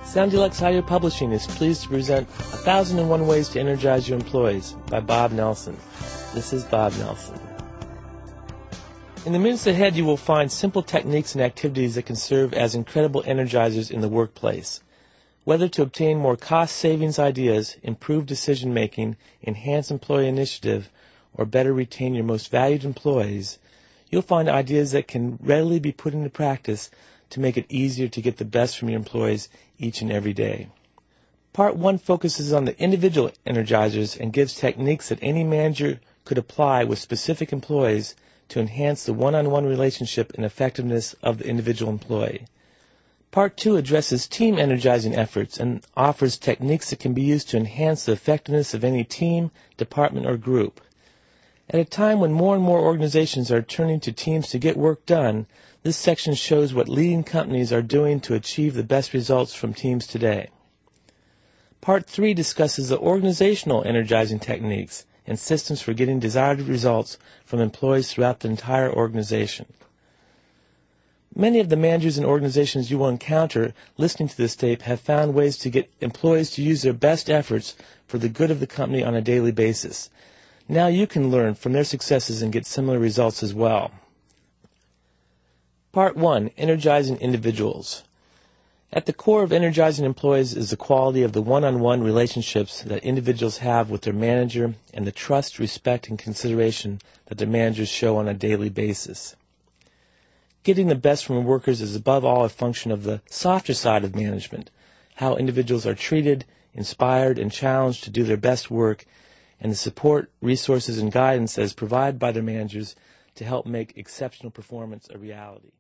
Sound Deluxe Audio Publishing is pleased to present 1001 Ways to Energize Your Employees by Bob Nelson. This is Bob Nelson. In the minutes ahead, you will find simple techniques and activities that can serve as incredible energizers in the workplace. Whether to obtain more cost savings ideas, improve decision making, enhance employee initiative, or better retain your most valued employees, you'll find ideas that can readily be put into practice to make it easier to get the best from your employees each and every day. Part 1 focuses on the individual energizers and gives techniques that any manager could apply with specific employees to enhance the one-on-one relationship and effectiveness of the individual employee. Part 2 addresses team energizing efforts and offers techniques that can be used to enhance the effectiveness of any team, department, or group. At a time when more and more organizations are turning to teams to get work done, this section shows what leading companies are doing to achieve the best results from teams today. Part 3 discusses the organizational energizing techniques and systems for getting desired results from employees throughout the entire organization. Many of the managers and organizations you will encounter listening to this tape have found ways to get employees to use their best efforts for the good of the company on a daily basis. Now you can learn from their successes and get similar results as well. Part 1, Energizing Individuals. At the core of energizing employees is the quality of the one-on-one relationships that individuals have with their manager and the trust, respect, and consideration that their managers show on a daily basis. Getting the best from workers is above all a function of the softer side of management, how individuals are treated, inspired, and challenged to do their best work, and the support, resources, and guidance that is provided by their managers to help make exceptional performance a reality.